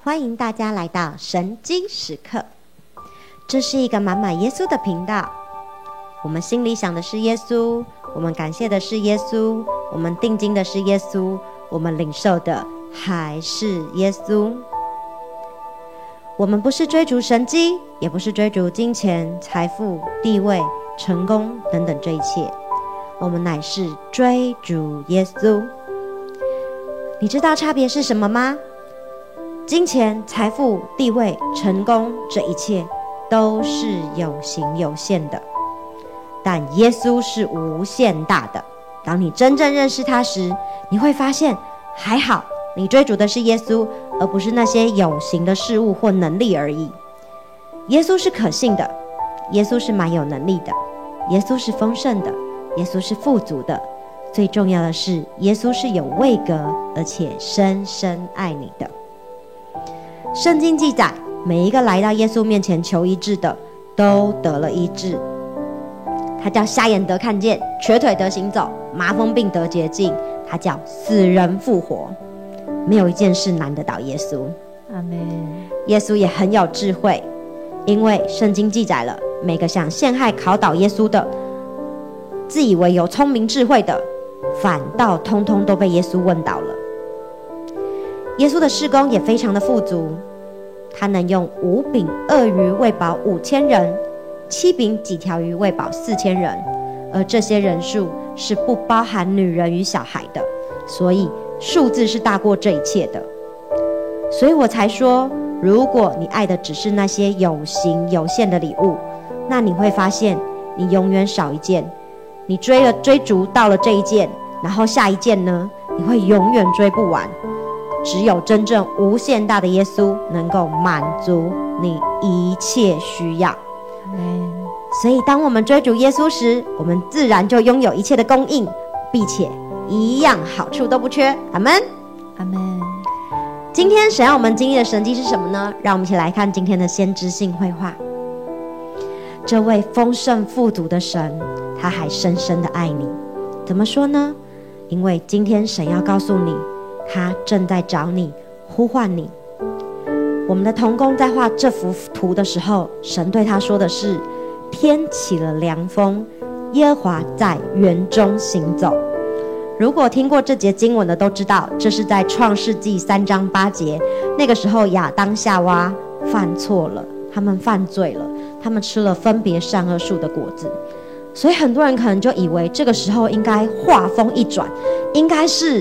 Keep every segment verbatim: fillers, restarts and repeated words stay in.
欢迎大家来到神经时刻。这是一个满满耶稣的频道，我们心里想的是耶稣，我们感谢的是耶稣，我们定睛的是耶稣，我们领受的还是耶稣。我们不是追逐神迹，也不是追逐金钱、财富、地位、成功等等这一切，我们乃是追逐耶稣。你知道差别是什么吗？金钱、财富、地位、成功，这一切都是有形有限的，但耶稣是无限大的。当你真正认识他时，你会发现还好你追逐的是耶稣，而不是那些有形的事物或能力而已。耶稣是可信的，耶稣是蛮有能力的，耶稣是丰盛的，耶稣是富足的，最重要的是耶稣是有位格而且深深爱你的。圣经记载，每一个来到耶稣面前求医治的都得了医治。他叫瞎眼得看见，瘸腿得行走，麻风病得洁净，他叫死人复活。没有一件事难得倒耶稣。 阿们。 耶稣也很有智慧，因为圣经记载了，每个想陷害考倒耶稣的，自以为有聪明智慧的，反倒通通都被耶稣问倒了。耶稣的事工也非常的富足，他能用五饼二鱼喂饱五千人，七饼几条鱼喂饱四千人，而这些人数是不包含女人与小孩的，所以数字是大过这一切的。所以我才说，如果你爱的只是那些有形有限的礼物，那你会发现你永远少一件。你追了追逐到了这一件，然后下一件呢，你会永远追不完。只有真正无限大的耶稣能够满足你一切需要。所以当我们追逐耶稣时，我们自然就拥有一切的供应，并且一样好处都不缺。阿们， 阿们。 今天神让我们经历的神迹是什么呢？让我们一起来看今天的先知性绘画。这位丰盛富足的神，他还深深的爱你。怎么说呢？因为今天神要告诉你，他正在找你，呼唤你。我们的同工在画这幅图的时候，神对他说的是：天起了凉风，耶和华在园中行走。如果听过这节经文的都知道，这是在创世纪三章八节。那个时候亚当夏娃犯错了，他们犯罪了，他们吃了分别善恶树的果子。所以很多人可能就以为这个时候应该画风一转，应该是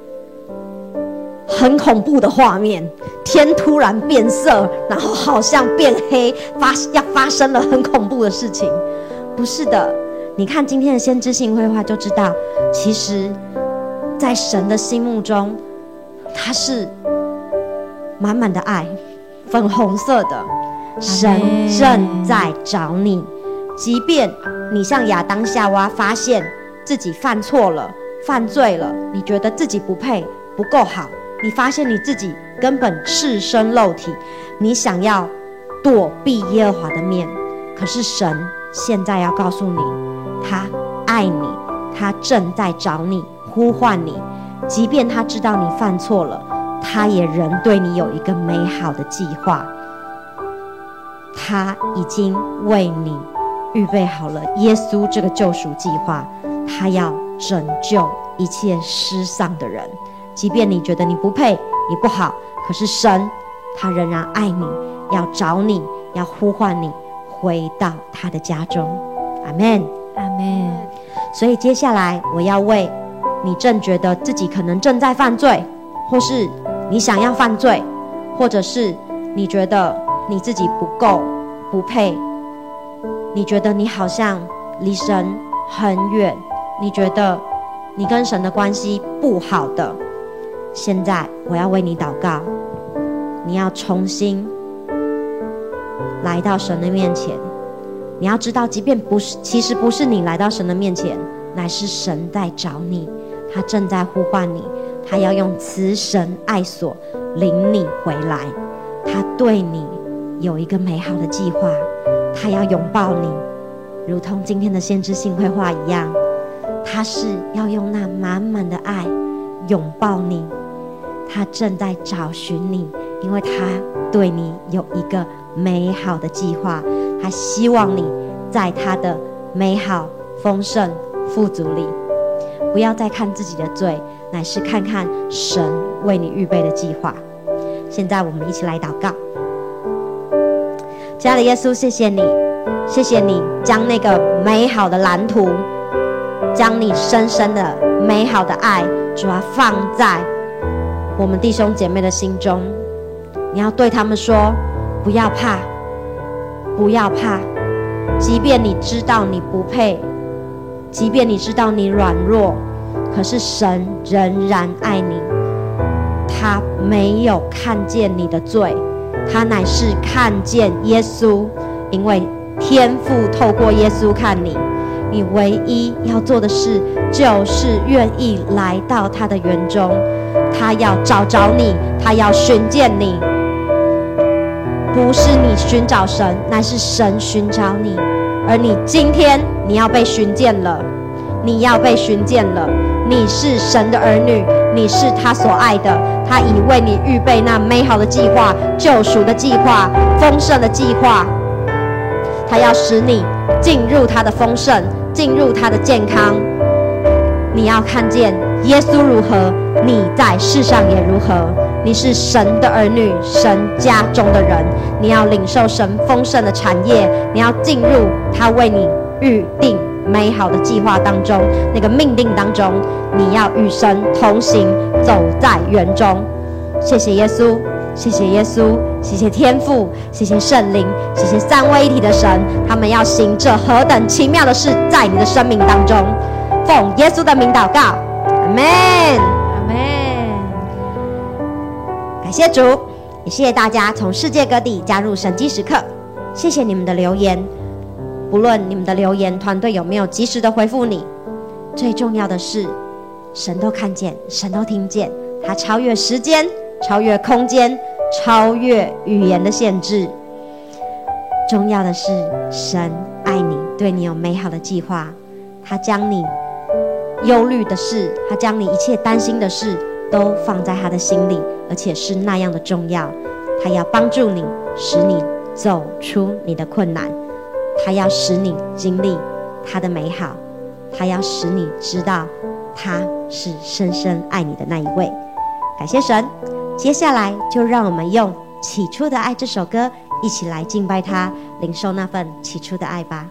很恐怖的画面，天突然变色，然后好像变黑，发要发生了很恐怖的事情。不是的，你看今天的先知性绘画就知道，其实在神的心目中，他是满满的爱，粉红色的。神正在找你，即便你像亚当夏娃发现自己犯错了，犯罪了，你觉得自己不配，不够好，你发现你自己根本赤身露体，你想要躲避耶和华的面，可是神现在要告诉你，他爱你，他正在找你，呼唤你。即便他知道你犯错了，他也仍对你有一个美好的计划。他已经为你预备好了耶稣这个救赎计划，他要拯救一切失丧的人。即便你觉得你不配，你不好，可是神他仍然爱你，要找你，要呼唤你回到他的家中。阿们， 阿们。 所以接下来我要为你正觉得自己可能正在犯罪，或是你想要犯罪，或者是你觉得你自己不够不配，你觉得你好像离神很远，你觉得你跟神的关系不好的，现在我要为你祷告。你要重新来到神的面前，你要知道，即便不是，其实不是你来到神的面前，乃是神在找你，他正在呼唤你，他要用慈神爱所领你回来，他对你有一个美好的计划，他要拥抱你，如同今天的先知性绘画一样，他是要用那满满的爱拥抱你，他正在找寻你， 因为他对你有一个美好的计划，他希望你在他的美好、丰盛、富足里，不要再看自己的罪，乃是看看神为你预备的计划。现在我们一起来祷告。亲爱的耶稣，谢谢你，谢谢你将那个美好的蓝图，将你深深的美好的爱，主啊，放在我们弟兄姐妹的心中。你要对他们说，不要怕，不要怕，即便你知道你不配，即便你知道你软弱，可是神仍然爱你。他没有看见你的罪，他乃是看见耶稣，因为天父透过耶稣看你，你唯一要做的事就是愿意来到他的园中，他要找找你，他要寻见你。不是你寻找神，乃是神寻找你。而你今天你要被寻见了，你要被寻见了。你是神的儿女，你是他所爱的，他已为你预备那美好的计划、救赎的计划、丰盛的计划。他要使你进入他的丰盛，进入他的健康。你要看见耶稣如何，你在世上也如何。你是神的儿女，神家中的人，你要领受神丰盛的产业，你要进入他为你预定美好的计划当中，那个命定当中，你要与神同行，走在园中。谢谢耶稣，谢谢耶稣，谢谢天父，谢谢圣灵，谢谢三位一体的神，他们要行这何等奇妙的事在你的生命当中。奉耶稣的名祷告，阿们，阿们。感谢主，也谢谢大家从世界各地加入神迹时刻，谢谢你们的留言。不论你们的留言团队有没有及时的回复你，最重要的是神都看见，神都听见，他超越时间，超越空间，超越语言的限制。重要的是神爱你，对你有美好的计划，他将你忧虑的事，他将你一切担心的事都放在他的心里，而且是那样的重要。他要帮助你，使你走出你的困难，他要使你经历他的美好，他要使你知道他是深深爱你的那一位。感谢神，接下来就让我们用《起初的爱》这首歌一起来敬拜他，领受那份起初的爱吧。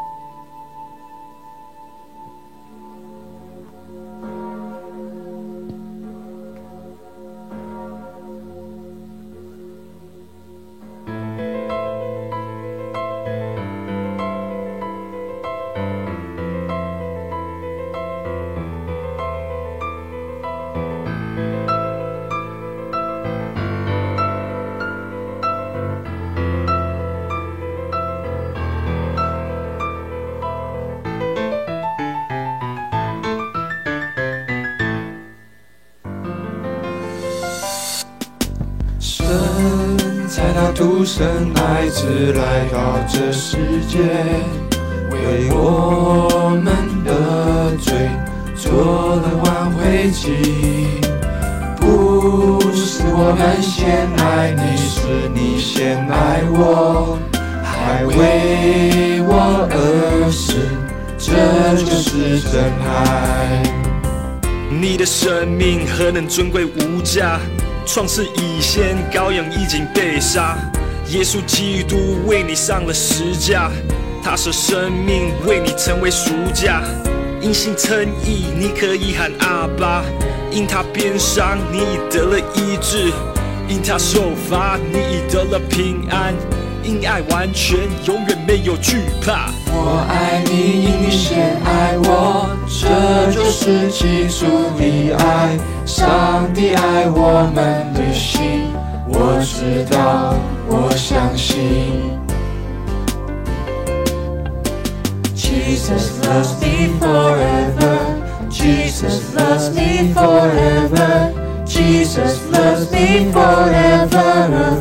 独生爱子来到这世界，为我们的罪做了挽回祭。不是我们先爱你，是你先爱我，还为我而死，这就是真爱。 你的生命何能尊贵无价？创世以前，羔羊已经被杀，耶稣基督为你上了十架，他舍生命为你成为赎价。因信称义，你可以喊阿爸；因他鞭伤，你已得了医治；因他受罚，你已得了平安。因爱完全，永远没有惧怕。 我爱你，因你先爱我，这就是起初的爱。上帝爱我们的心，我知道，我相信。Jesus loves me forever. Jesus loves me forever. Jesus loves me forever,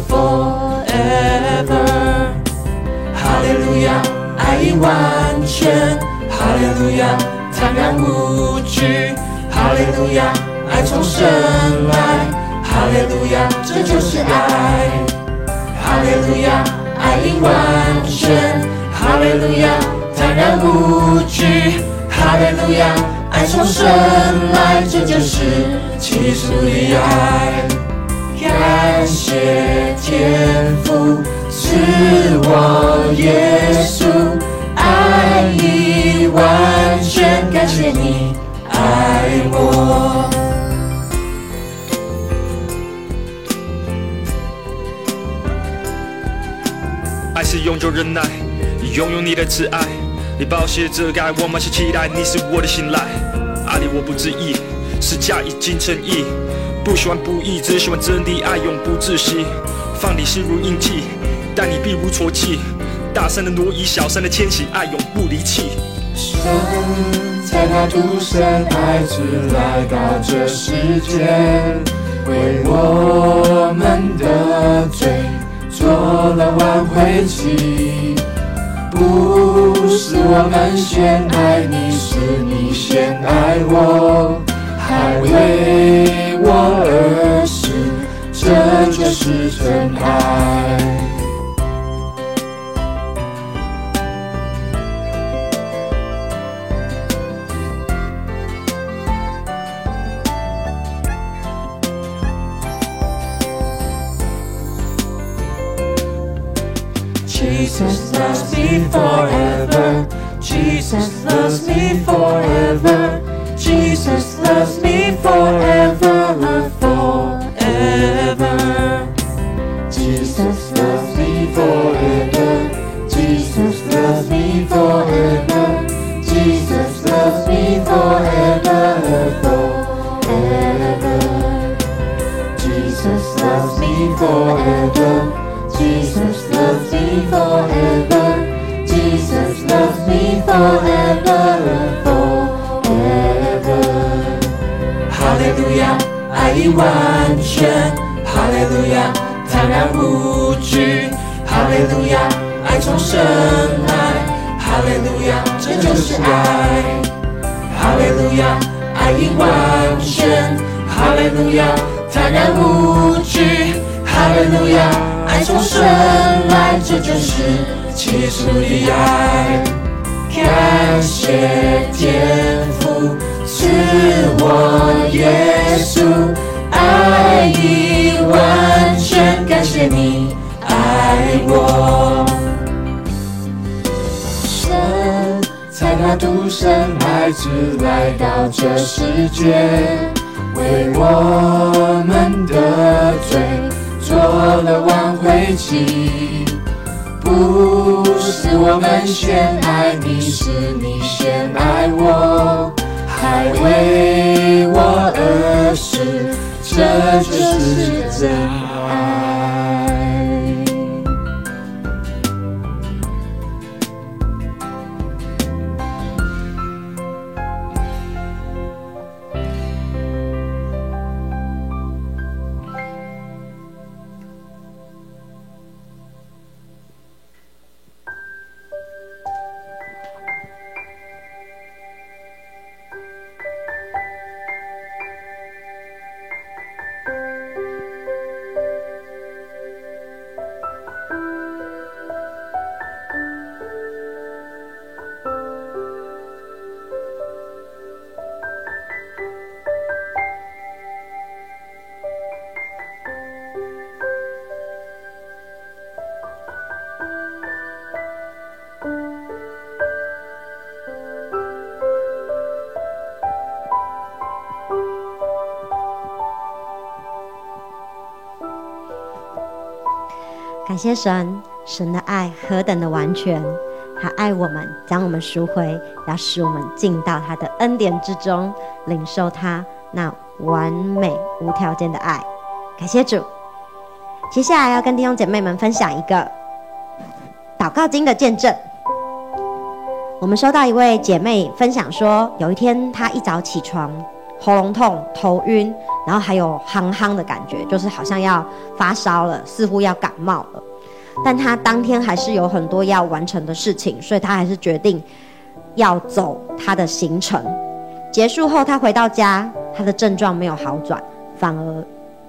forever. 哈利路亚，爱已完全。哈利路亚，坦然无惧。哈利路亚，爱从神来。哈哈利路亚，这就是爱。哈利路亚，爱已完全。哈利路亚，坦然无惧。哈利路亚，爱从神来，这就是起初的爱。感谢天父赐我耶稣，爱已完全。感谢你爱我。 爱是永久忍耐，拥有你的慈爱，你宝血遮盖我满心期待，你是我的信赖。爱你我不自意，是假已经成意，不喜欢不义，只喜欢真谛，爱永不窒息。放你心如印记，待你必如戳记。大山的挪移，小山的迁徙，爱永不离弃。 神在他独生爱子来到这世间，为我们的罪做了挽回祭。不是我们先爱你，是你先爱我，还为我而死，这就是真爱。Jesus loves me forever. Jesus loves me forever. Jesus loves me forever, forever. Jesus loves me forever. Jesus loves me forever. Jesus loves me forever, forever. Jesus loves me forever. Jesus loves me forever. Jesus loves me forever, forever. 哈利路亚，爱已完全。哈利路亚，坦然无惧。哈利路亚，爱从神来。哈利路亚，这就是爱。哈利路亚，爱已完全。哈利路亚，坦然无惧。哈利路亚，爱从神来，这就是起初的爱。感谢天父赐我耶稣，爱已完全。感谢你爱我。神在他独生爱子来到这世界，为我们的罪做了挽回祭。不是我们先爱你，是你先爱我，还为我而死，这就是真爱。 感谢神，神的爱何等的完全，他爱我们，将我们赎回，要使我们进到他的恩典之中，领受他那完美无条件的爱。感谢主。接下来要跟弟兄姐妹们分享一个祷告经的见证。我们收到一位姐妹分享说，有一天她一早起床，喉咙痛、头晕，然后还有夯夯的感觉，就是好像要发烧了，似乎要感冒了。但她当天还是有很多要完成的事情，所以她还是决定要走她的行程。结束后，她回到家，她的症状没有好转，反而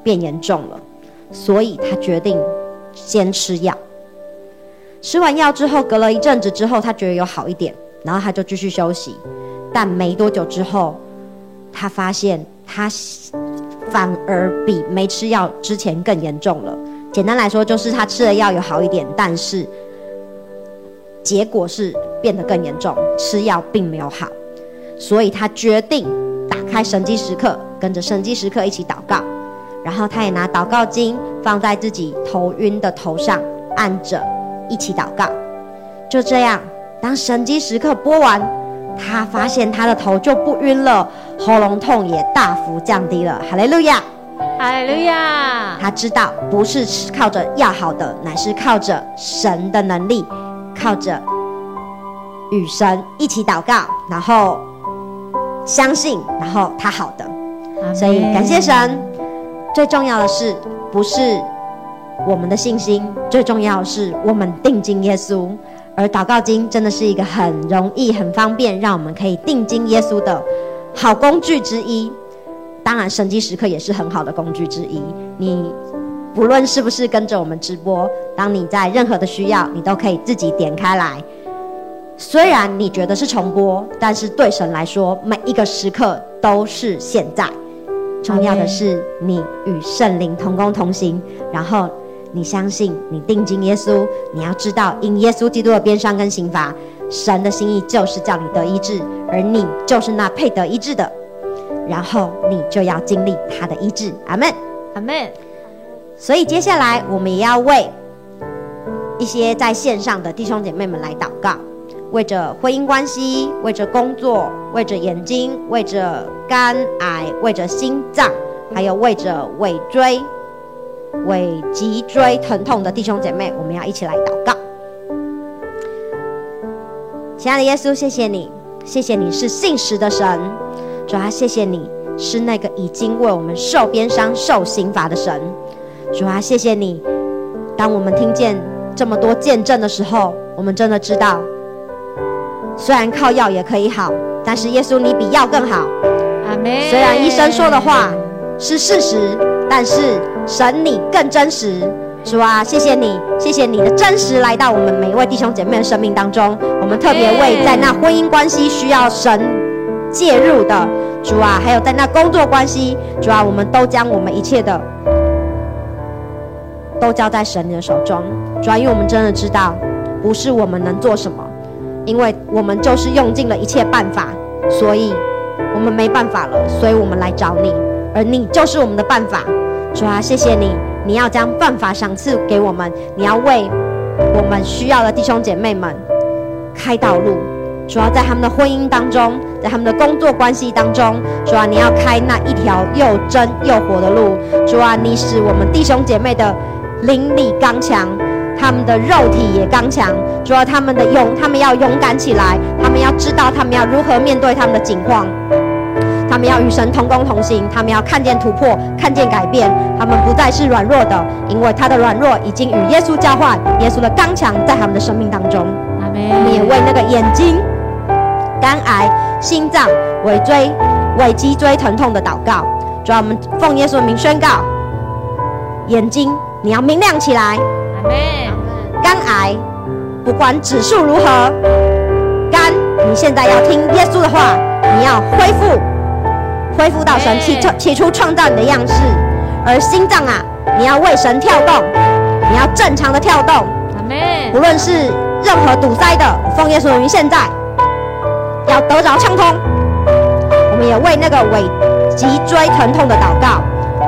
变严重了，所以他决定先吃药。吃完药之后，隔了一阵子之后，他觉得有好一点，然后他就继续休息。但没多久之后，他发现他反而比没吃药之前更严重了。简单来说，就是他吃了药有好一点，但是结果是变得更严重，吃药并没有好。所以他决定打开神迹时刻，跟着神迹时刻一起祷告。然后他也拿祷告经放在自己头晕的头上，按着一起祷告。就这样，当神迹时刻播完，他发现他的头就不晕了，喉咙痛也大幅降低了。哈利路亚， 哈利路亚！ 他知道不是靠着药好的，乃是靠着神的能力，靠着与神一起祷告，然后相信，然后他好的。所以感谢神。最重要的是不是我们的信心，最重要的是我们定睛耶稣。而祷告经真的是一个很容易很方便让我们可以定睛耶稣的好工具之一。当然神迹时刻也是很好的工具之一，你不论是不是跟着我们直播，当你在任何的需要，你都可以自己点开来。虽然你觉得是重播，但是对神来说每一个时刻都是现在。重要的是你与圣灵同工同行，然后你相信，你定睛耶稣。你要知道，因耶稣基督的鞭伤跟刑罚，神的心意就是叫你得医治，而你就是那配得医治的，然后你就要经历他的医治。阿们， 阿们。 所以接下来我们也要为一些在线上的弟兄姐妹们来祷告，为着婚姻关系，为着工作，为着眼睛，为着肝癌，为着心脏，还有为着尾椎、尾脊椎疼痛的弟兄姐妹，我们要一起来祷告。亲爱的耶稣，谢谢你，谢谢你是信实的神。主啊，谢谢你是那个已经为我们受鞭伤、受刑罚的神。主啊，谢谢你，当我们听见这么多见证的时候，我们真的知道，虽然靠药也可以好，但是耶稣你比药更好。 阿们。 虽然医生说的话是事实，但是神你更真实。主啊，谢谢你，谢谢你的真实来到我们每一位弟兄姐妹的生命当中。我们特别为在那婚姻关系需要神介入的，主啊，还有在那工作关系，主啊，我们都将我们一切的都交在神的手中。主啊，因为我们真的知道不是我们能做什么，因为我们就是用尽了一切办法，所以我们没办法了，所以我们来找你，而你就是我们的办法。主啊，谢谢你，你要将办法赏赐给我们，你要为我们需要的弟兄姐妹们开道路。主啊，在他们的婚姻当中，在他们的工作关系当中，主啊，你要开那一条又真又活的路。主啊，你使我们弟兄姐妹的灵力刚强，他们的肉体也刚强。主啊，他们的勇，他们要勇敢起来，他们要知道他们要如何面对他们的境况，他们要与神同工同行，他们要看见突破，看见改变，他们不再是软弱的，因为他的软弱已经与耶稣交换，耶稣的刚强在他们的生命当中。 阿们。 我们也为那个眼睛、肝癌、心脏、尾椎、尾脊椎疼痛的祷告。主啊，我们奉耶稣的名宣告，眼睛你要明亮起来。 阿们。 肝癌不管指数如何，肝你现在要听耶稣的话，你要恢复恢复到神起起初创造你的样式。而心脏啊，你要为神跳动，你要正常的跳动。 阿们。 无论是任何堵塞的，奉耶稣的名现在要得着畅通。我们也为那个尾脊椎疼痛的祷告，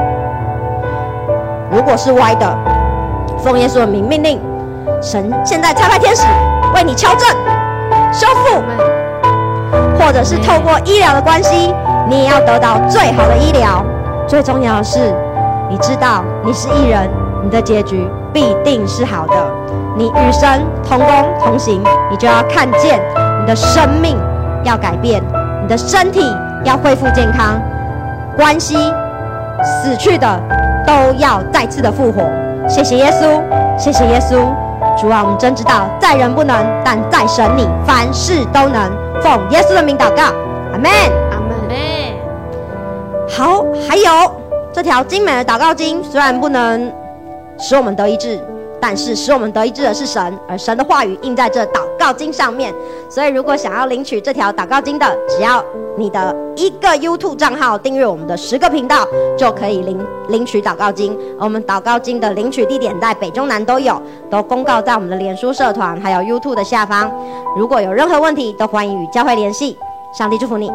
如果是歪的，奉耶稣的名命令神现在差派天使为你敲正修复，或者是透过医疗的关系，你也要得到最好的医疗。最重要的是，你知道你是义人，你的结局必定是好的。你与神同工同行，你就要看见你的生命要改变，你的身体要恢复健康，关系死去的都要再次的复活。谢谢耶稣，谢谢耶稣。主啊，我们真知道在人不能，但在神你凡事都能。奉耶稣的名祷告，阿们， 阿们。 好，还有这条精美的祷告经虽然不能使我们得医治，但是使我们得医治的是神，而神的话语印在这祷告经上面。所以如果想要领取这条祷告经的，只要你的一个 YouTube 账号订阅我们的十个频道，就可以领领取祷告经。而我们祷告经的领取地点在北中南都有，都公告在我们的脸书社团还有 YouTube 的下方。如果有任何问题，都欢迎与教会联系。上帝祝福你。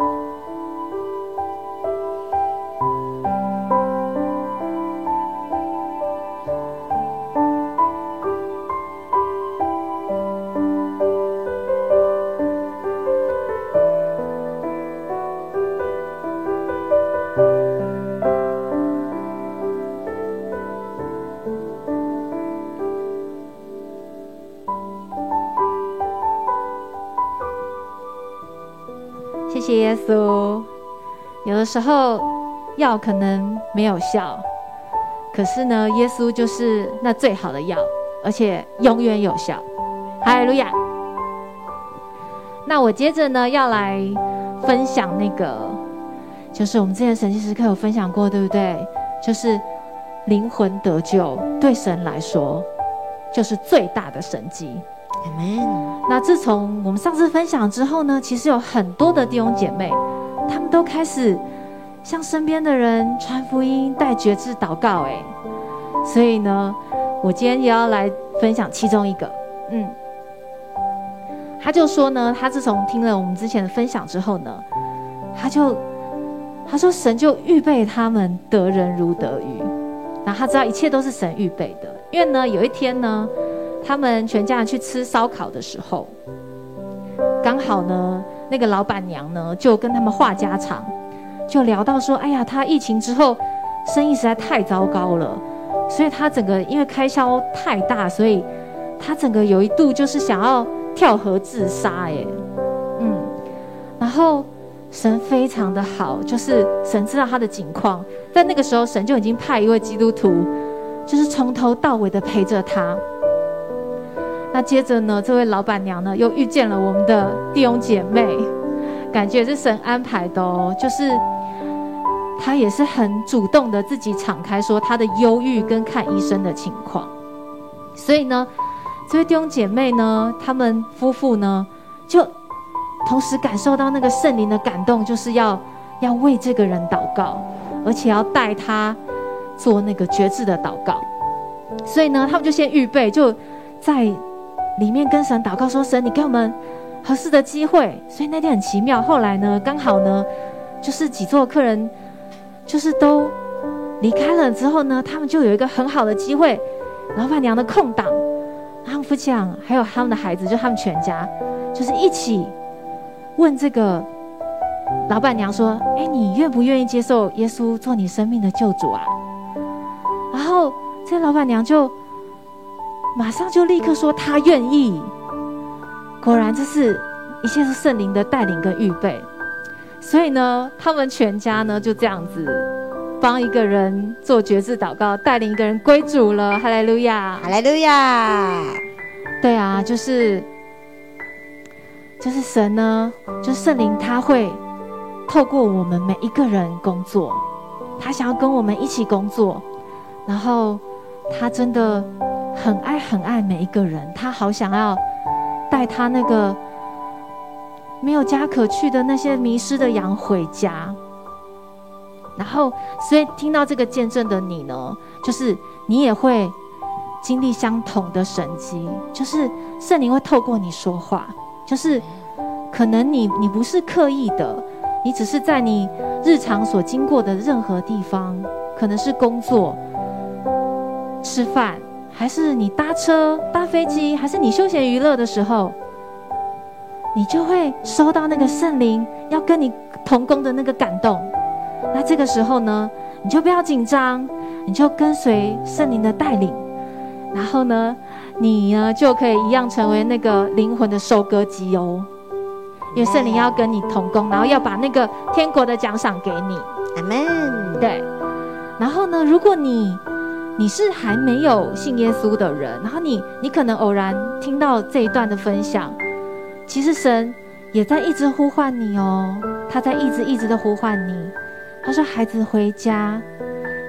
谢谢耶稣。有的时候药可能没有效，可是呢，耶稣就是那最好的药，而且永远有效。哈利路亚。那我接着呢要来分享那个，就是我们之前神奇时刻有分享过，对不对？就是灵魂得救对神来说就是最大的神迹。 Amen。 那自从我们上次分享之后呢，其实有很多的弟兄姐妹，他们都开始向身边的人传福音、带决志祷告。哎，所以呢，我今天也要来分享其中一个。嗯，他就说呢，他自从听了我们之前的分享之后呢，他就他说神就预备他们得人如得鱼，然后他知道一切都是神预备的。因为呢，有一天呢，他们全家人去吃烧烤的时候，刚好呢，那个老板娘呢就跟他们话家常，就聊到说，哎呀，他疫情之后生意实在太糟糕了，所以他整个因为开销太大，所以他整个有一度就是想要跳河自杀。哎，嗯，然后神非常的好，就是神知道他的境况，在那个时候神就已经派一位基督徒，就是从头到尾的陪着他。那接着呢，这位老板娘呢又遇见了我们的弟兄姐妹，感觉是神安排的哦，就是她也是很主动的自己敞开说她的忧郁跟看医生的情况。所以呢，这位弟兄姐妹呢，他们夫妇呢就同时感受到那个圣灵的感动，就是要要为这个人祷告，而且要带他做那个决志的祷告。所以呢，他们就先预备，就在里面跟神祷告说，神你给我们合适的机会。所以那天很奇妙，后来呢刚好呢就是几桌客人就是都离开了之后呢，他们就有一个很好的机会，老板娘的空档，他们夫妻俩还有他们的孩子，就他们全家就是一起问这个老板娘说，哎，你愿不愿意接受耶稣做你生命的救主啊？然后这老板娘就马上就立刻说他愿意。果然这是一切是圣灵的带领跟预备。所以呢，他们全家呢就这样子帮一个人做决志祷告，带领一个人归主了。哈利路亚， 哈利路亚。 对啊，就是就是神呢，就是圣灵，他会透过我们每一个人工作，他想要跟我们一起工作，然后他真的很爱很爱每一个人，他好想要带他那个没有家可去的那些迷失的羊回家。然后所以听到这个见证的你呢，就是你也会经历相同的神迹，就是圣灵会透过你说话，就是可能你你不是刻意的，你只是在你日常所经过的任何地方，可能是工作、吃饭，还是你搭车、搭飞机，还是你休闲娱乐的时候，你就会收到那个圣灵要跟你同工的那个感动。那这个时候呢，你就不要紧张，你就跟随圣灵的带领，然后呢，你呢就可以一样成为那个灵魂的收割机哦。因为圣灵要跟你同工，然后要把那个天国的奖赏给你。 阿们。 对。然后呢，如果你你是还没有信耶稣的人，然后你你可能偶然听到这一段的分享，其实神也在一直呼唤你哦，他在一直一直的呼唤你。他说：“孩子回家，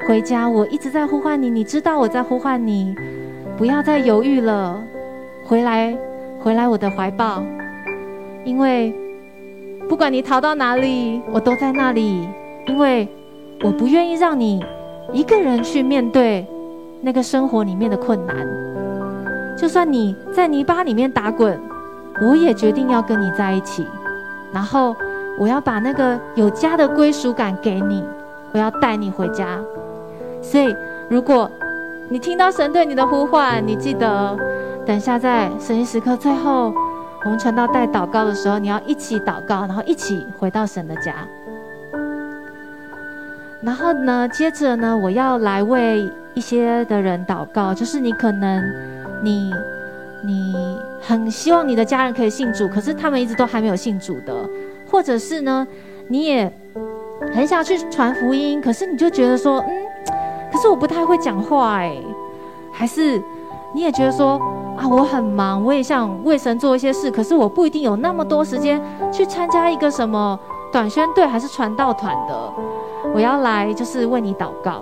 回家，我一直在呼唤你，你知道我在呼唤你，不要再犹豫了，回来，回来我的怀抱，因为不管你逃到哪里，我都在那里，因为我不愿意让你一个人去面对那个生活里面的困难。就算你在泥巴里面打滚，我也决定要跟你在一起，然后我要把那个有家的归属感给你，我要带你回家。所以如果你听到神对你的呼唤，你记得等一下在神奇时刻最后我们传道带祷告的时候，你要一起祷告，然后一起回到神的家。然后呢，接着呢，我要来为一些的人祷告，就是你可能你你很希望你的家人可以信主，可是他们一直都还没有信主的，或者是呢，你也很想去传福音，可是你就觉得说，嗯，可是我不太会讲话哎，还是你也觉得说啊，我很忙，我也想为神做一些事，可是我不一定有那么多时间去参加一个什么短宣队还是传道团的。我要来就是为你祷告，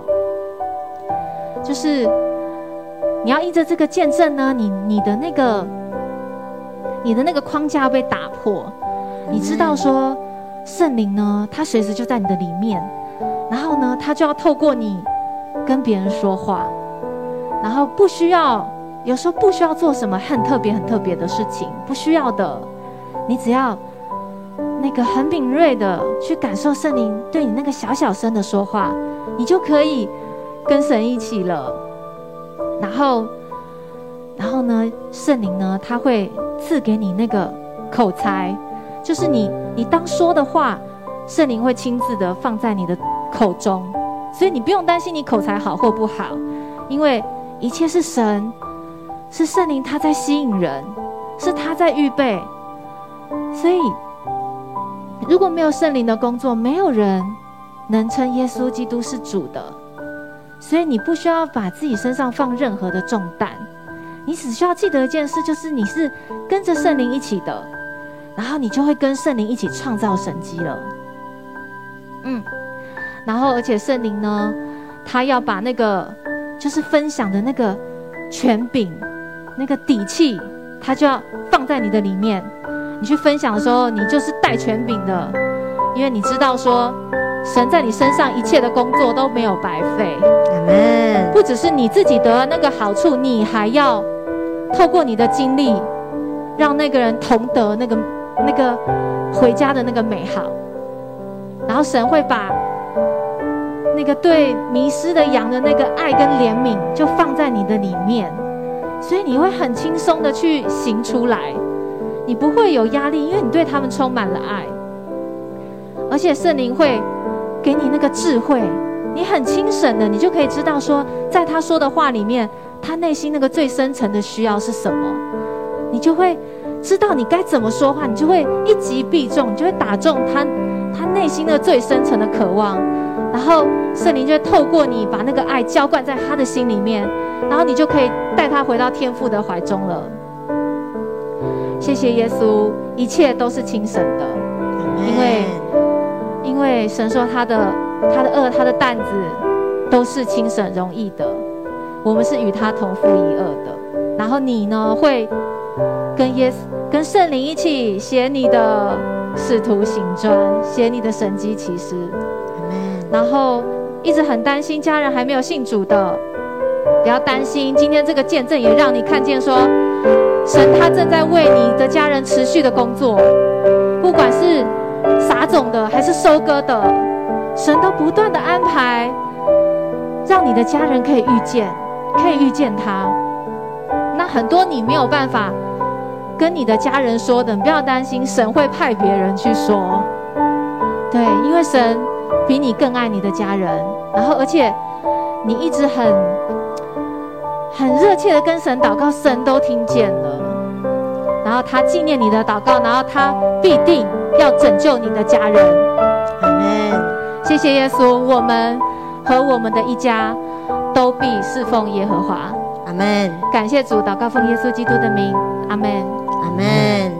就是你要依着这个见证呢，你你的那个你的那个框架被打破，你知道说圣灵呢，他随时就在你的里面，然后呢，他就要透过你跟别人说话，然后不需要，有时候不需要做什么很特别很特别的事情，不需要的，你只要那个很敏锐的去感受圣灵对你那个小小声的说话，你就可以跟神一起了。然后然后呢，圣灵呢，他会赐给你那个口才，就是你你当说的话，圣灵会亲自的放在你的口中，所以你不用担心你口才好或不好，因为一切是神，是圣灵他在吸引人，是他在预备。所以如果没有圣灵的工作，没有人能称耶稣基督是主的。所以你不需要把自己身上放任何的重担，你只需要记得一件事，就是你是跟着圣灵一起的，然后你就会跟圣灵一起创造神迹了。嗯，然后而且圣灵呢，他要把那个就是分享的那个权柄，那个底气，他就要放在你的里面。你去分享的时候，你就是带权柄的，因为你知道说神在你身上一切的工作都没有白费。 阿们。 不只是你自己得了那个好处，你还要透过你的经历，让那个人同得那个那个回家的那个美好。然后神会把那个对迷失的羊的那个爱跟怜悯，就放在你的里面，所以你会很轻松的去行出来，你不会有压力，因为你对他们充满了爱。而且圣灵会给你那个智慧，你很清省的，你就可以知道说，在他说的话里面，他内心那个最深层的需要是什么，你就会知道你该怎么说话，你就会一击必中，你就会打中他他内心的最深层的渴望，然后圣灵就会透过你把那个爱浇灌在他的心里面，然后你就可以带他回到天父的怀中了。谢谢耶稣，一切都是轻省的，因为因为神说他的他的恶他的担子都是轻省容易的，我们是与他同负一恶的。然后你呢，会跟耶稣跟圣灵一起写你的使徒行传，写你的神迹奇事。然后一直很担心家人还没有信主的，不要担心，今天这个见证也让你看见说，神他正在为你的家人持续的工作，不管是撒种的还是收割的，神都不断的安排，让你的家人可以遇见，可以遇见他。那很多你没有办法跟你的家人说的，你不要担心，神会派别人去说。对，因为神比你更爱你的家人，然后而且你一直很很热切的跟神祷告，神都听见了，然后他纪念你的祷告，然后他必定要拯救你的家人。 阿们。 谢谢耶稣，我们和我们的一家都必侍奉耶和华。 阿们。 感谢主，祷告奉耶稣基督的名，阿们。 阿们。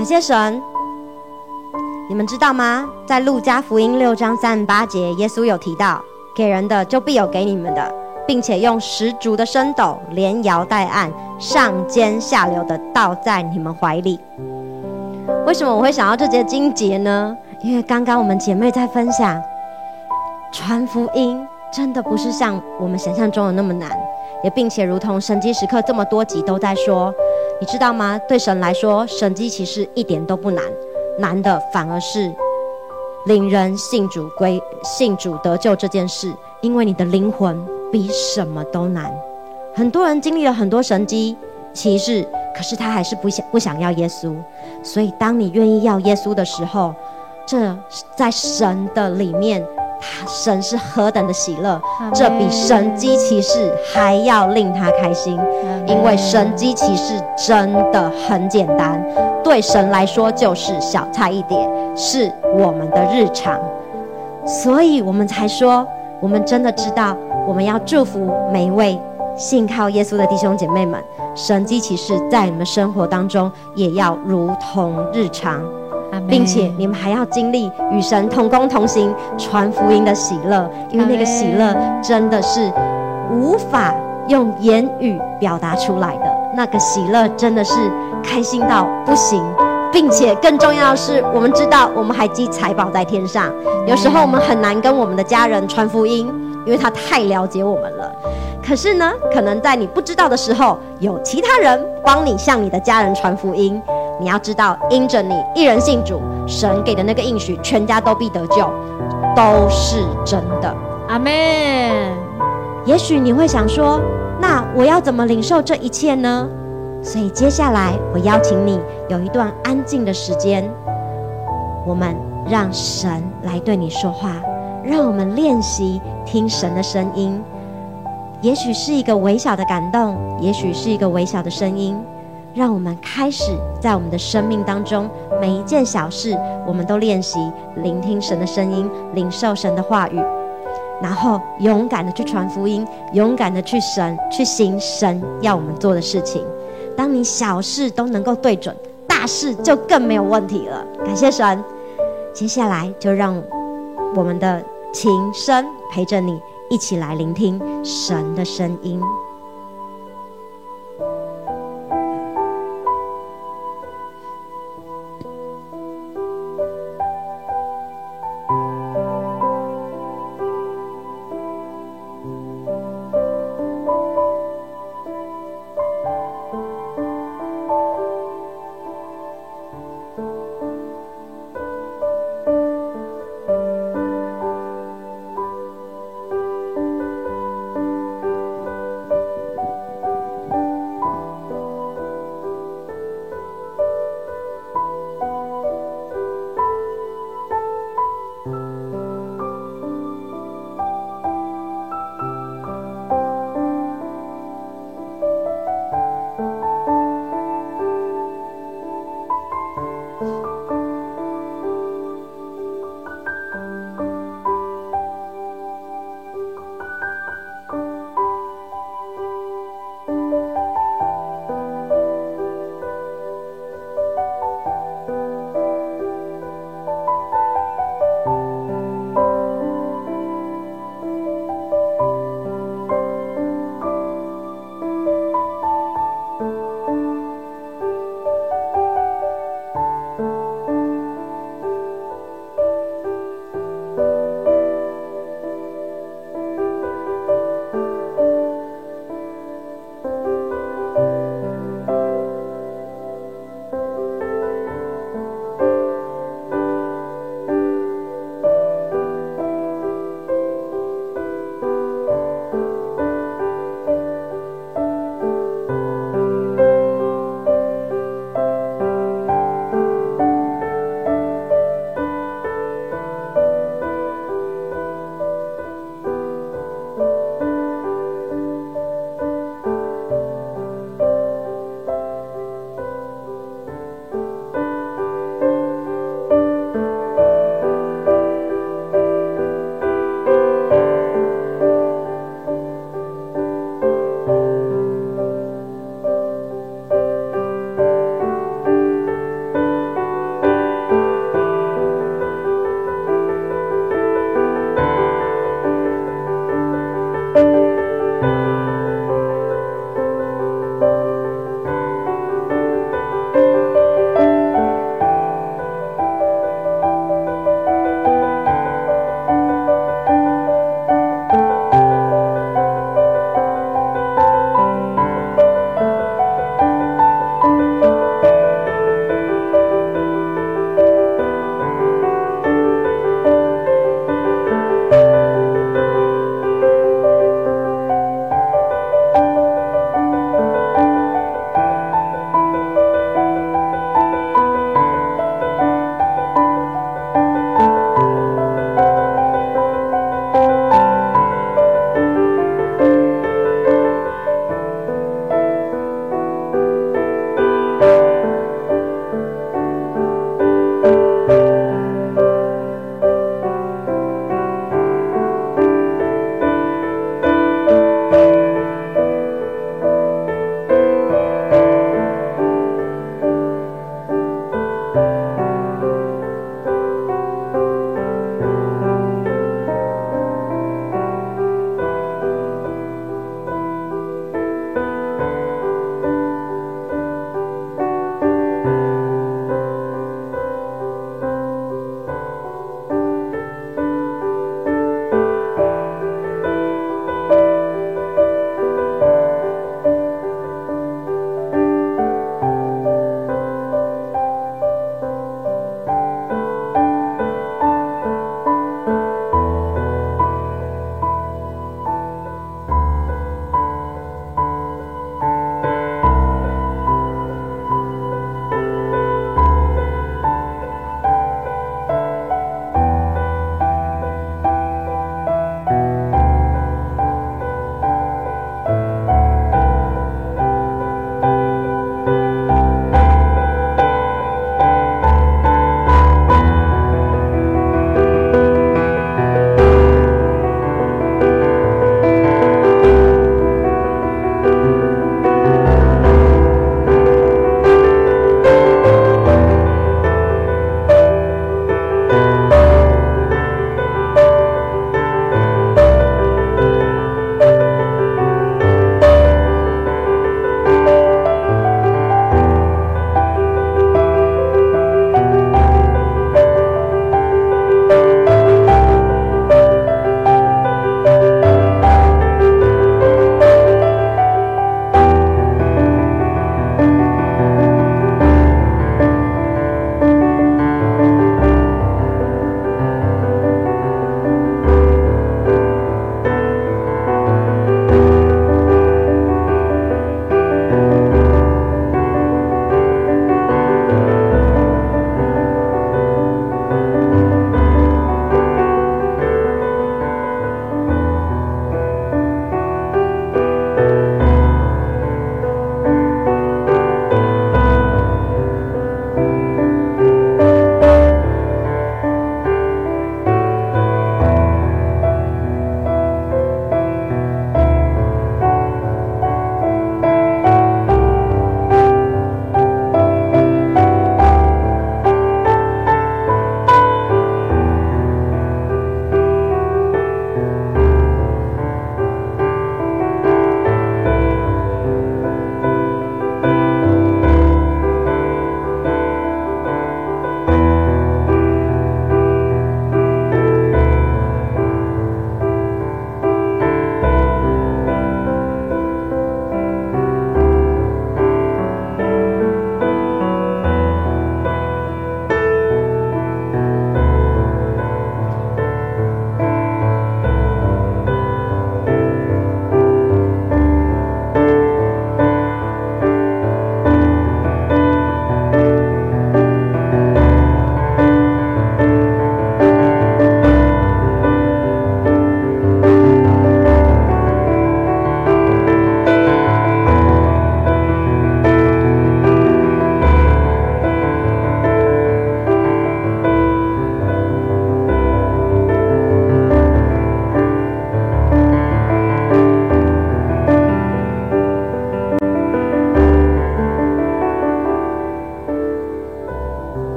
感谢神。你们知道吗？在路加福音六章三十八节，耶稣有提到，给人的就必有给你们的，并且用十足的升斗，连摇带按，上尖下流的倒在你们怀里。为什么我会想到这节经节呢？因为刚刚我们姐妹在分享，传福音真的不是像我们想象中的那么难，也并且如同神迹时刻这么多集都在说，你知道吗？对神来说，神迹其实一点都不难，难的反而是领人信主归信主得救这件事，因为你的灵魂比什么都难。很多人经历了很多神迹奇事，可是他还是不想不想要耶稣。所以当你愿意要耶稣的时候，这在神的里面，他神是何等的喜乐，这比神迹奇事还要令他开心。因为神迹奇事真的很简单，对神来说就是小菜一碟，是我们的日常。所以我们才说，我们真的知道，我们要祝福每一位信靠耶稣的弟兄姐妹们，神迹奇事在你们生活当中也要如同日常，并且你们还要经历与神同工同行传福音的喜乐，因为那个喜乐真的是无法用言语表达出来的，那个喜乐真的是开心到不行。并且更重要的是，我们知道我们还积财宝在天上，有时候我们很难跟我们的家人传福音，因为他太了解我们了。可是呢，可能在你不知道的时候，有其他人帮你向你的家人传福音。你要知道，因着你一人信主，神给的那个应许，全家都必得救，都是真的。 阿们。 也许你会想说，那我要怎么领受这一切呢？所以接下来我邀请你有一段安静的时间，我们让神来对你说话，让我们练习听神的声音。也许是一个微小的感动，也许是一个微小的声音，让我们开始在我们的生命当中，每一件小事我们都练习聆听神的声音，领受神的话语，然后勇敢的去传福音，勇敢的去神去行神要我们做的事情。当你小事都能够对准，大事就更没有问题了。感谢神。接下来就让我们的琴声陪着你一起来聆听神的声音。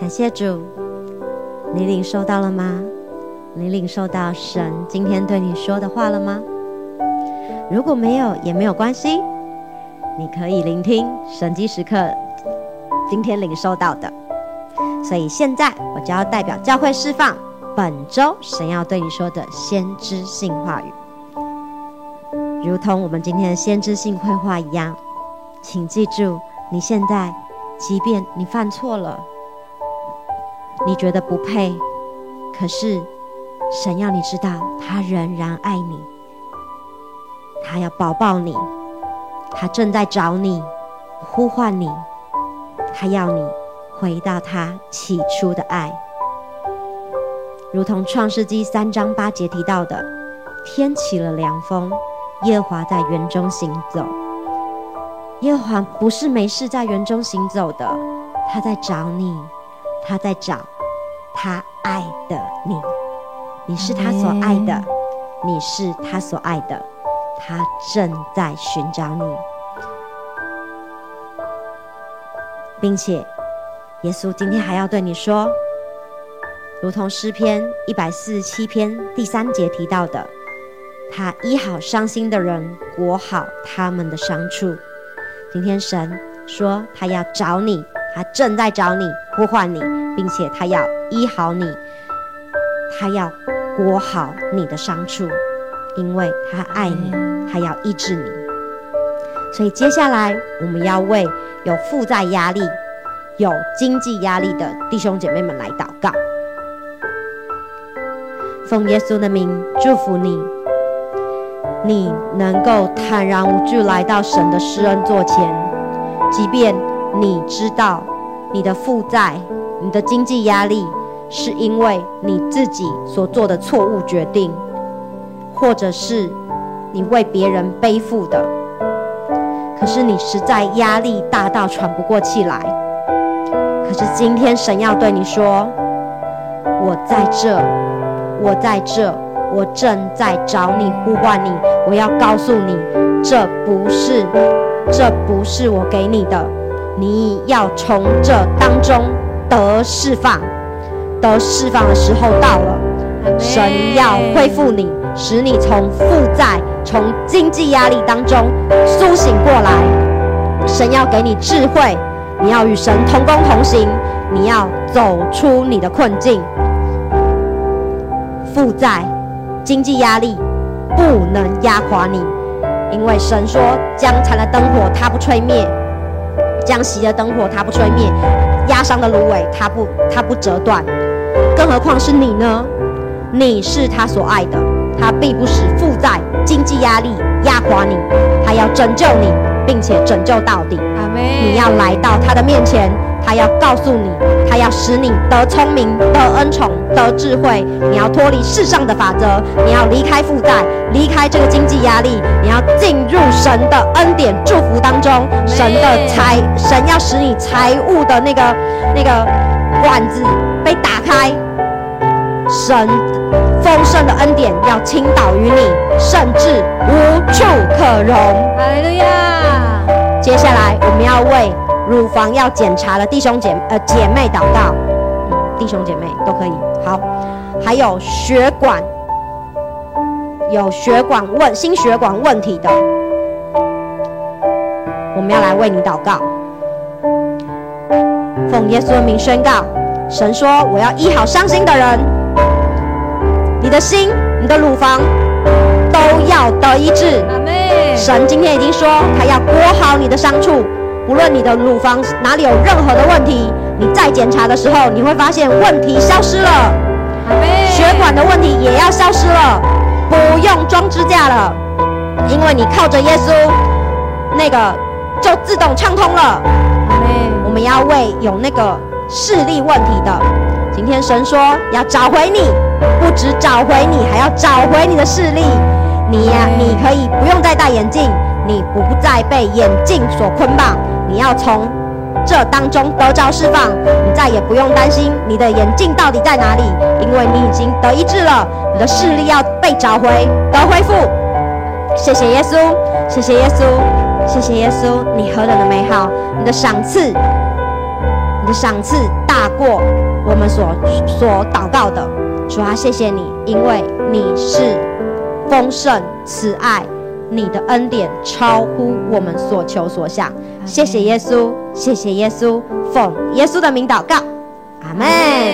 感谢主，你领受到了吗？你领受到神今天对你说的话了吗？如果没有也没有关系，你可以聆听神迹时刻今天领受到的。所以现在我就要代表教会释放本周神要对你说的先知性话语，如同我们今天的先知性绘画一样。请记住，你现在即便你犯错了，你觉得不配，可是神要你知道他仍然爱你，他要抱抱你，他正在找你，呼唤你，他要你回到他起初的爱。如同创世纪三章八节提到的，天起了凉风，耶和华在园中行走。耶和华不是没事在园中行走的，他在找你，他在找他爱的你。你是他所爱的，你是他所爱的，他正在寻找你。并且耶稣今天还要对你说，如同诗篇一百四十七篇第三节提到的，他医好伤心的人，裹好他们的伤处。今天神说他要找你，他正在找你，呼唤你，并且他要医好你，他要裹好你的伤处，因为他爱你，他要医治你。所以接下来我们要为有负债压力、有经济压力的弟兄姐妹们来祷告。奉耶稣的名祝福你，你能够坦然无惧来到神的施恩座前，即便你知道你的负债、你的经济压力是因为你自己所做的错误决定，或者是你为别人背负的，可是你实在压力大到喘不过气来。可是今天神要对你说，我在这，我在这，我正在找你，呼唤你。我要告诉你，这不是这不是我给你的，你要从这当中得释放。得释放的时候到了，神要恢复你，使你从负债、从经济压力当中苏醒过来。神要给你智慧，你要与神同工同行，你要走出你的困境。负债、经济压力不能压垮你，因为神说，将残的灯火他不吹灭，将熄的灯火他不吹灭，压伤的芦苇他不他不折断。更何况是你呢？你是他所爱的，他必不使负债、经济压力压垮你，他要拯救你，并且拯救到底。 阿们。 你要来到他的面前，他要告诉你，他要使你得聪明、得恩宠、得智慧。你要脱离世上的法则，你要离开负债，离开这个经济压力，你要进入神的恩典祝福当中。神的财，神要使你财务的那个那个管子被打开，神丰盛的恩典要倾倒于你，甚至无处可容。 哈利路亚！ 接下来我们要为乳房要检查的弟兄姐呃姐妹祷告、嗯，弟兄姐妹都可以。好，还有血管有血管问心血管问题的，我们要来为你祷告。奉耶稣的名宣告，神说我要医好伤心的人，你的心、你的乳房都要得医治。 阿们。 神今天已经说，他要裹好你的伤处，不论你的乳房哪里有任何的问题，你再检查的时候，你会发现问题消失了。 阿们。 血管的问题也要消失了，不用装支架了，因为你靠着耶稣，那个就自动畅通了。 阿们。 我们要为有那个视力问题的，今天神说要找回你，不只找回你，还要找回你的视力。你呀、啊，你可以不用再戴眼镜，你不再被眼镜所捆绑，你要从这当中得着释放，你再也不用担心你的眼镜到底在哪里，因为你已经得医治了，你的视力要被找回，得恢复。谢谢耶稣，谢谢耶稣，谢谢耶稣，你何等的美好，你的赏赐， 你的赏赐大过我们所所祷告的。主啊，谢谢你，因为你是丰盛慈爱，你的恩典超乎我们所求所想。谢谢耶稣，谢谢耶稣，奉耶稣的名祷告，阿们。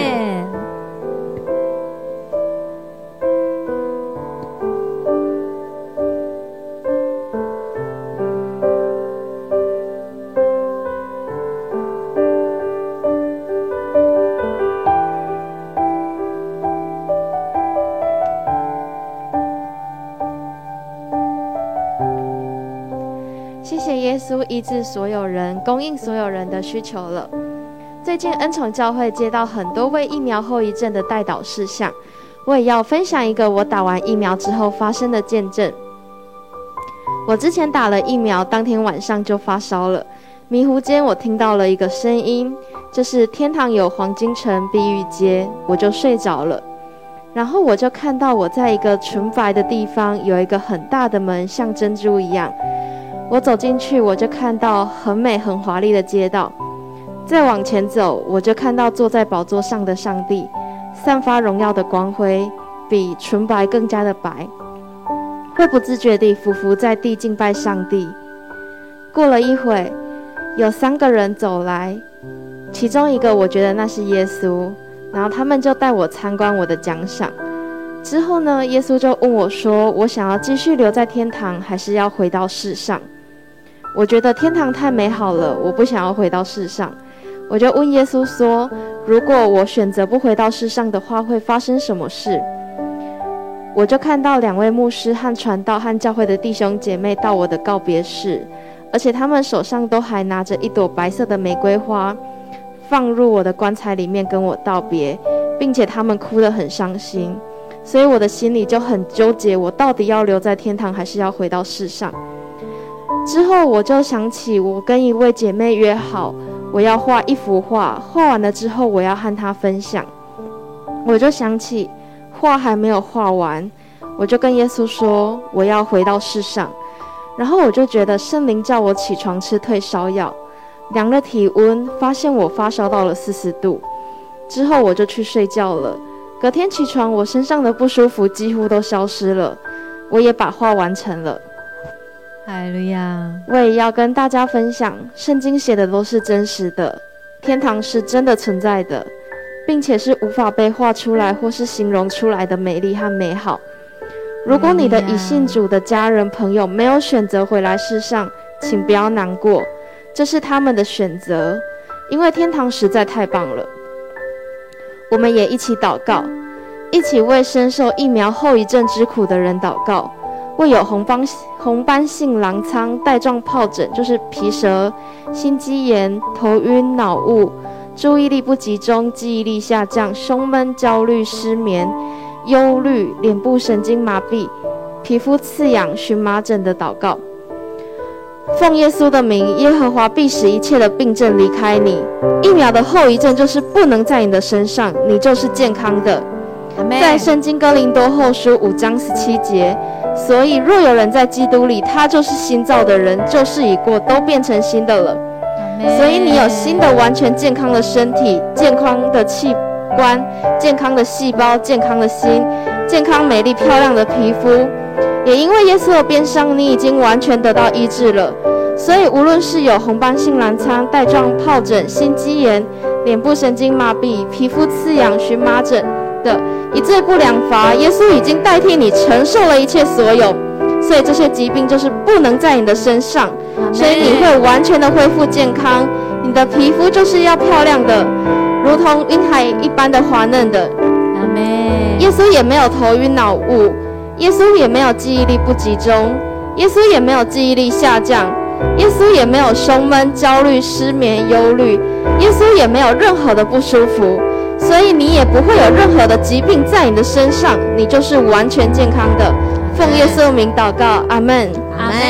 耶稣医治所有人，供应所有人的需求了。最近恩宠教会接到很多为疫苗后遗症的代祷事项，我也要分享一个我打完疫苗之后发生的见证。我之前打了疫苗，当天晚上就发烧了，迷糊间我听到了一个声音，就是天堂有黄金城碧玉街，我就睡着了。然后我就看到我在一个纯白的地方有一个很大的门，像珍珠一样。我走进去，我就看到很美很华丽的街道。再往前走，我就看到坐在宝座上的上帝，散发荣耀的光辉，比纯白更加的白，会不自觉地匍匐在地敬拜上帝。过了一会，有三个人走来，其中一个我觉得那是耶稣，然后他们就带我参观我的奖赏。之后呢，耶稣就问我说，我想要继续留在天堂，还是要回到世上？我觉得天堂太美好了，我不想要回到世上。我就问耶稣说，如果我选择不回到世上的话，会发生什么事？我就看到两位牧师和传道和教会的弟兄姐妹到我的告别室，而且他们手上都还拿着一朵白色的玫瑰花，放入我的棺材里面跟我道别，并且他们哭得很伤心。所以我的心里就很纠结，我到底要留在天堂，还是要回到世上？之后我就想起我跟一位姐妹约好，我要画一幅画，画完了之后我要和她分享。我就想起画还没有画完，我就跟耶稣说我要回到世上。然后我就觉得圣灵叫我起床吃退烧药，量了体温，发现我发烧到了四十度。之后我就去睡觉了。隔天起床，我身上的不舒服几乎都消失了，我也把画完成了。 哈利路亚！ 我也要跟大家分享，圣经写的都是真实的，天堂是真的存在的，并且是无法被画出来或是形容出来的美丽和美好。如果你的已信主的家人朋友没有选择回来世上，请不要难过，这是他们的选择，因为天堂实在太棒了。我们也一起祷告，一起为深受疫苗后遗症之苦的人祷告，为有红斑红斑性狼疮、带状疱疹，就是皮蛇、心肌炎、头晕、脑雾、注意力不集中、记忆力下降、胸闷、焦虑、失眠、忧虑、脸部神经麻痹、皮肤刺痒、荨麻疹的祷告。奉耶稣的名，耶和华必使一切的病症离开你。疫苗的后遗症就是不能在你的身上，你就是健康的。在圣经哥林多后书五章十七节，所以若有人在基督里，他就是新造的人，旧事已过，都变成新的了。所以你有新的完全健康的身体、健康的器官、健康的细胞、健康的心、健康美丽漂亮的皮肤。也因为耶稣的鞭伤，你已经完全得到医治了。所以无论是有红斑性狼疮、带状疱疹、心肌炎、脸部神经麻痹、皮肤刺痒、荨麻疹的一罪不两罚，耶稣已经代替你承受了一切所有，所以这些疾病就是不能在你的身上，所以你会完全的恢复健康，你的皮肤就是要漂亮的，如同婴孩一般的滑嫩的。耶稣也没有头晕脑雾，耶稣也没有记忆力不集中，耶稣也没有记忆力下降，耶稣也没有胸闷、焦虑、失眠、忧虑，耶稣也没有任何的不舒服，所以你也不会有任何的疾病在你的身上，你就是完全健康的。奉耶稣的名祷告，阿们， 阿们。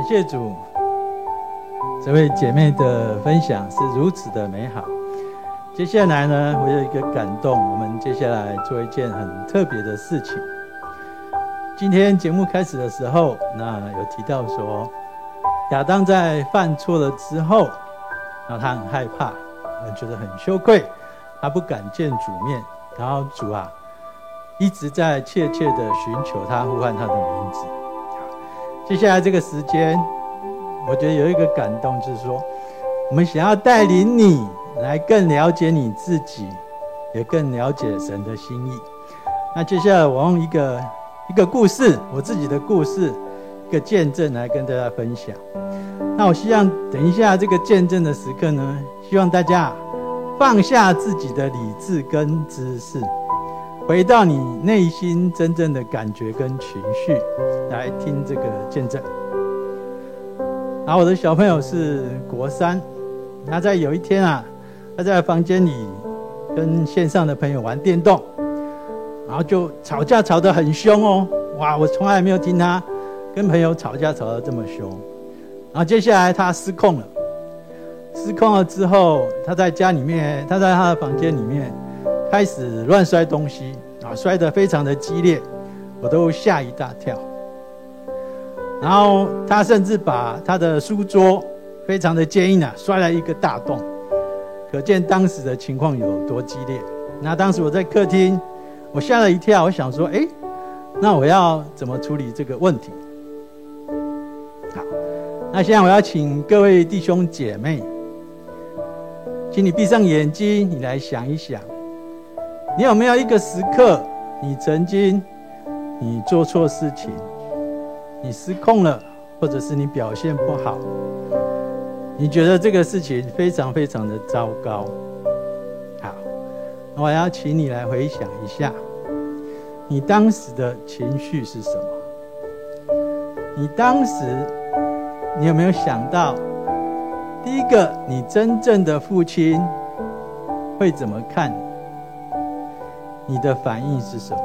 谢主，这位姐妹的分享是如此的美好。接下来呢，我有一个感动，我们接下来做一件很特别的事情。今天节目开始的时候，那有提到说，亚当在犯错了之后，然后他很害怕，觉得很羞愧，他不敢见主面，然后主啊一直在切切的寻求他，呼唤他的名字。接下来这个时间，我觉得有一个感动，就是说我们想要带领你来更了解你自己，也更了解神的心意。那接下来我用一个一个故事，我自己的故事，一个见证来跟大家分享。那我希望等一下这个见证的时刻呢，希望大家放下自己的理智跟知识，回到你内心真正的感觉跟情绪来听这个见证。然后我的小朋友是国三，他在有一天啊，他在房间里跟线上的朋友玩电动，然后就吵架吵得很凶哦，哇，我从来没有听他跟朋友吵架吵得这么凶。然后接下来他失控了，失控了之后，他在家里面，他在他的房间里面开始乱摔东西啊，摔得非常的激烈，我都吓一大跳。然后他甚至把他的书桌非常的坚硬啊，摔了一个大洞，可见当时的情况有多激烈。那当时我在客厅，我吓了一跳，我想说，哎，那我要怎么处理这个问题？好，那现在我要请各位弟兄姐妹，请你闭上眼睛，你来想一想，你有没有一个时刻，你曾经你做错事情，你失控了，或者是你表现不好，你觉得这个事情非常非常的糟糕。好，我要请你来回想一下，你当时的情绪是什么？你当时你有没有想到，第一个，你真正的父亲会怎么看你？你的反应是什么？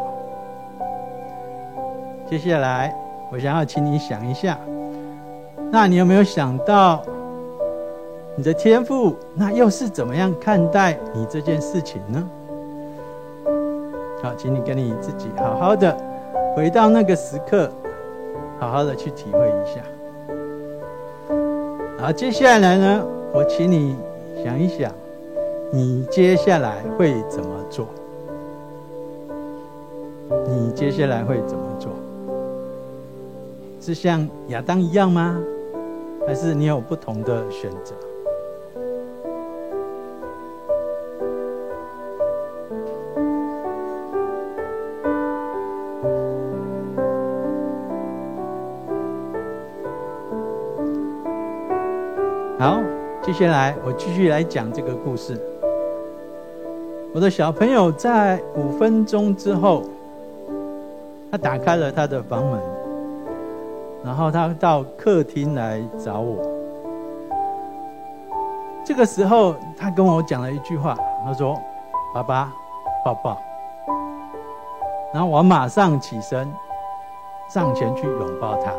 接下来我想要请你想一下，那你有没有想到你的天父那又是怎么样看待你这件事情呢？好，请你跟你自己好好的回到那个时刻，好好的去体会一下。好，接下来呢，我请你想一想，你接下来会怎么做？你接下来会怎么做？是像亚当一样吗？还是你有不同的选择？好，接下来我继续来讲这个故事。我的小朋友在五分钟之后，他打开了他的房门，然后他到客厅来找我。这个时候他跟我讲了一句话，他说：爸爸抱抱。然后我马上起身上前去拥抱他。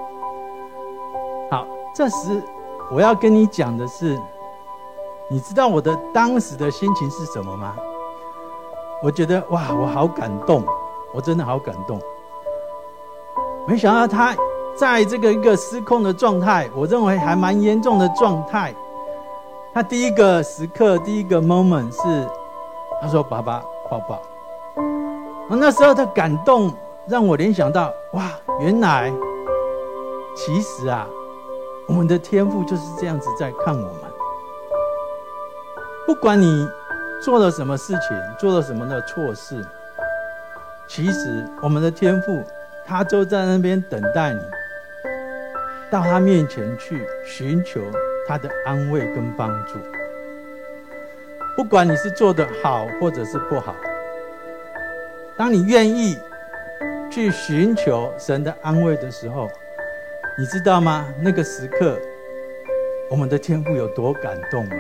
好，这时我要跟你讲的是，你知道我的当时的心情是什么吗？我觉得哇，我好感动，我真的好感动。没想到他在这个一个失控的状态，我认为还蛮严重的状态，他第一个时刻，第一个 moment 是他说爸爸抱抱。那时候的感动让我联想到，哇，原来其实啊，我们的天父就是这样子在看我们。不管你做了什么事情，做了什么的错事，其实我们的天父他就在那边等待你到他面前去寻求他的安慰跟帮助。不管你是做得好或者是不好，当你愿意去寻求神的安慰的时候，你知道吗？那个时刻我们的天父有多感动吗？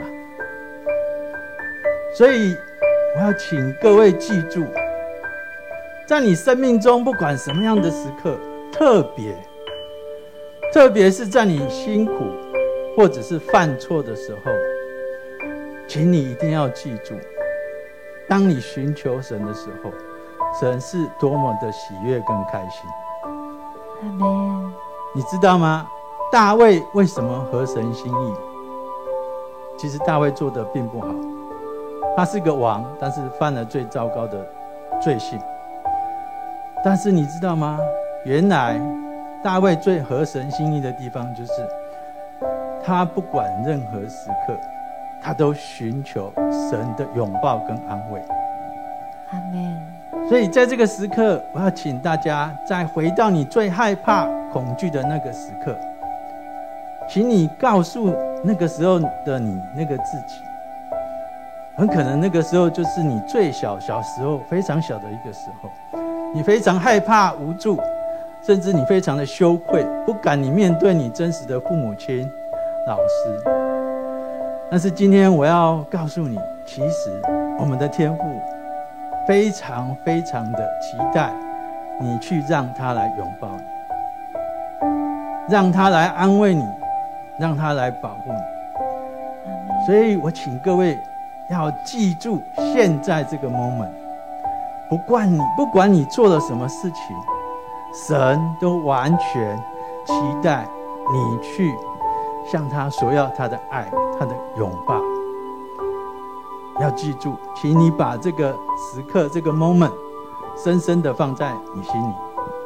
所以我要请各位记住，在你生命中不管什么样的时刻，特别特别是在你辛苦或者是犯错的时候，请你一定要记住，当你寻求神的时候，神是多么的喜悦跟开心。 阿们。 你知道吗？大卫为什么合神心意？其实大卫做的并不好，他是个王，但是犯了最糟糕的罪行。但是你知道吗？原来大卫最合神心意的地方，就是他不管任何时刻，他都寻求神的拥抱跟安慰。 阿们。 所以在这个时刻，我要请大家再回到你最害怕恐惧的那个时刻，请你告诉那个时候的你，那个自己，很可能那个时候就是你最小小时候非常小的一个时候，你非常害怕无助，甚至你非常的羞愧，不敢你面对你真实的父母亲老师。但是今天我要告诉你，其实我们的天父非常非常的期待你去让他来拥抱你，让他来安慰你，让他来保护你。所以我请各位要记住现在这个 moment， 不管你不管你做了什么事情，神都完全期待你去向他索要他的爱，他的拥抱。要记住，请你把这个时刻这个 moment 深深的放在你心里。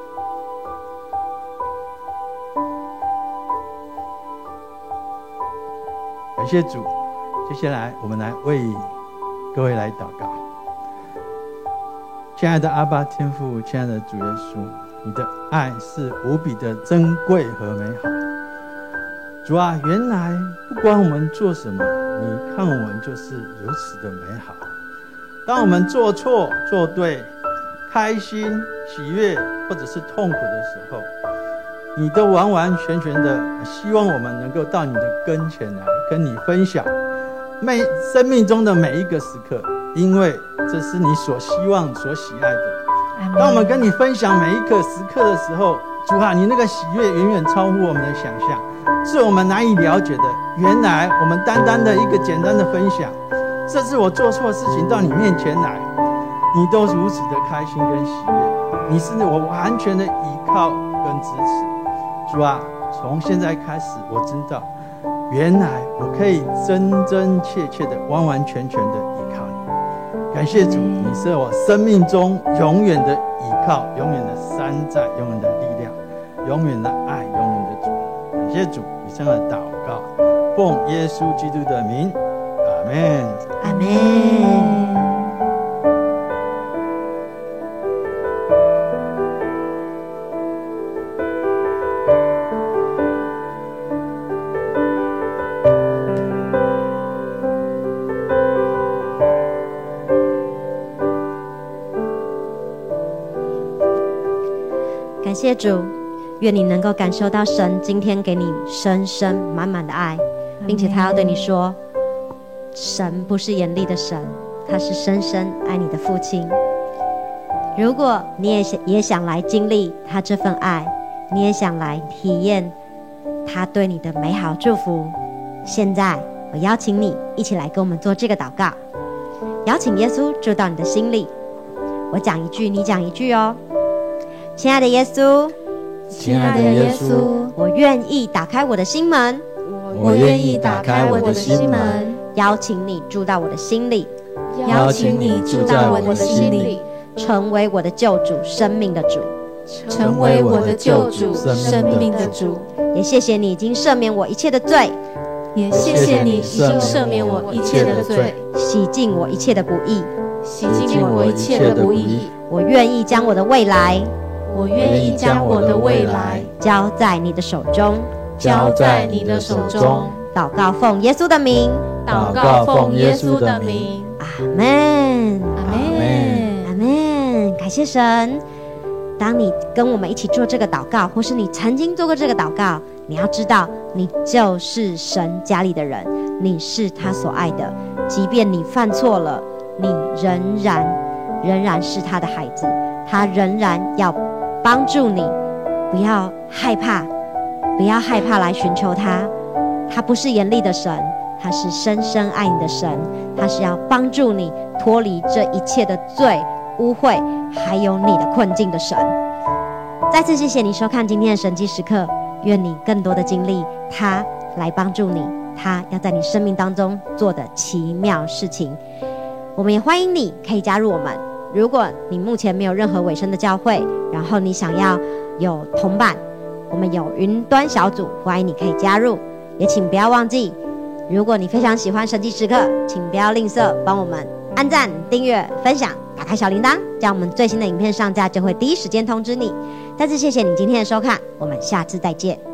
感谢主。接下来我们来为各位来祷告。亲爱的阿爸天父，亲爱的主耶稣，你的爱是无比的珍贵和美好。主啊，原来不管我们做什么，你看我们就是如此的美好。当我们做错做对，开心喜悦或者是痛苦的时候，你都完完全全的希望我们能够到你的跟前来跟你分享每生命中的每一个时刻，因为这是你所希望所喜爱的。当我们跟你分享每一个时刻的时候，主啊，你那个喜悦远远超乎我们的想象，是我们难以了解的。原来我们单单的一个简单的分享，这是我做错事情到你面前来，你都如此的开心跟喜悦，你是我完全的依靠跟支持。主啊，从现在开始我知道，原来我可以真真切切的完完全全的依靠你。感谢主，你是我生命中永远的依靠，永远的山寨，永远的力量，永远的爱，永远的主。感谢主，以上的祷告奉耶稣基督的名，阿们， 阿们。感谢主，愿你能够感受到神今天给你深深满满的爱，并且他要对你说，神不是严厉的神，他是深深爱你的父亲。如果你也想也想来经历他这份爱，你也想来体验他对你的美好祝福，现在我邀请你一起来跟我们做这个祷告，邀请耶稣住到你的心里。我讲一句，你讲一句哦。亲爱的耶稣， 亲爱的耶稣， 我愿意打开我的心门， 我愿意打开我的心门， 邀请你住到我的心里， 邀请你住在我的心里， 成为我的救主，生命的主， 成为我的救主，生命的主。 也谢谢你已经赦免我一切的罪， 也谢谢你已经赦免我一切的罪， 洗净我一切的不义， 洗净我一切的不义。 我愿意将我的未来， 我愿意将我的未来交在你的手中， 交在你的手中。 祷告奉耶稣的名， 祷告奉耶稣的名。 阿们， 阿们， 阿们。感谢神。当你跟我们一起做这个祷告，或是你曾经做过这个祷告，你要知道，你就是神家里的人，你是他所爱的。即便你犯错了，你仍然仍然是他的孩子，他仍然要帮助你，不要害怕，不不要害怕来寻求他。他不是严厉的神，他是深深爱你的神，他是要帮助你脱离这一切的罪、污秽，还有你的困境的神。再次谢谢你收看今天的神迹时刻，愿你更多的经历他来帮助你，他要在你生命当中做的奇妙事情。我们也欢迎你可以加入我们，如果你目前没有任何委身的教会，然后你想要有同伴，我们有云端小组，欢迎你可以加入。也请不要忘记，如果你非常喜欢神迹时刻，请不要吝啬帮我们按赞、订阅、分享，打开小铃铛，这样我们最新的影片上架就会第一时间通知你。再次谢谢你今天的收看，我们下次再见。